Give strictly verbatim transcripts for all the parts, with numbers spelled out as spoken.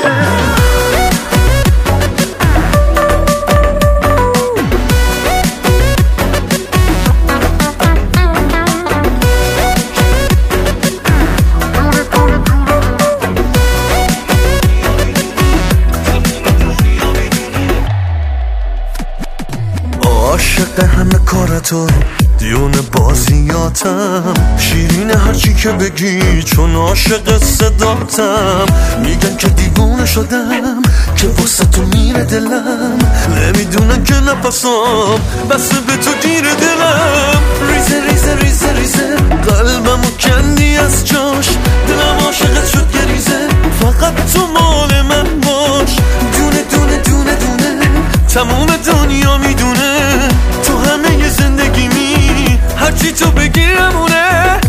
عاشق همه کارتو دیون بازیاتم، شیرین هرچی که بگی چون عاشق صداتم. میگن که دیوونه شدم که واسه تو میره دلم، نمیدونن که نفسام بس به تو گیر دلم. ریزه ریزه ریزه ریزه قلبمو کندی از جاش، دلم عاشقت شد گریزه، فقط تو مال من باش. دونه دونه دونه دونه تموم دنیا میدونه تو همه زندگیمی، هرچی تو بگی همونه.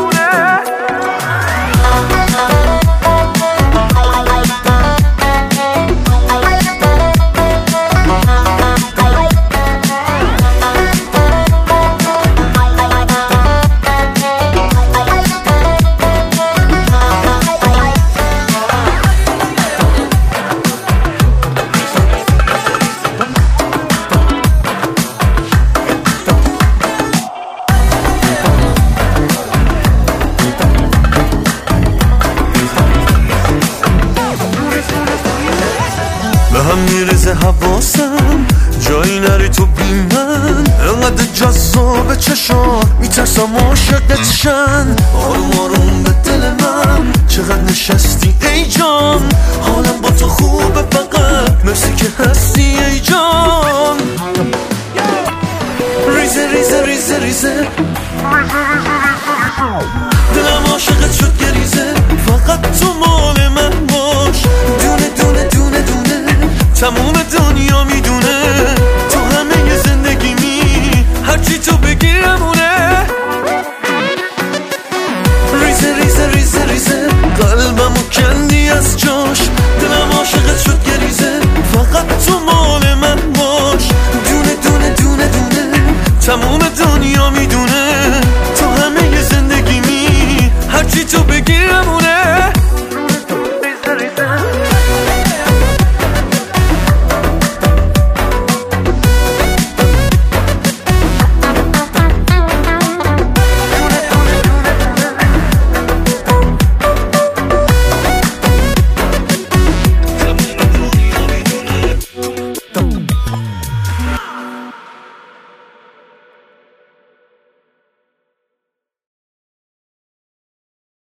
هم میرزه حواسم جایی نری تو بی من، انقدر جذاب چشات میترسم عاشقت شن. آروم آروم به دل من چقدر نشستی ای جان، حالم با تو خوبه فقط مرسی که هستی ای جان. ریزه ریزه ریزه ریزه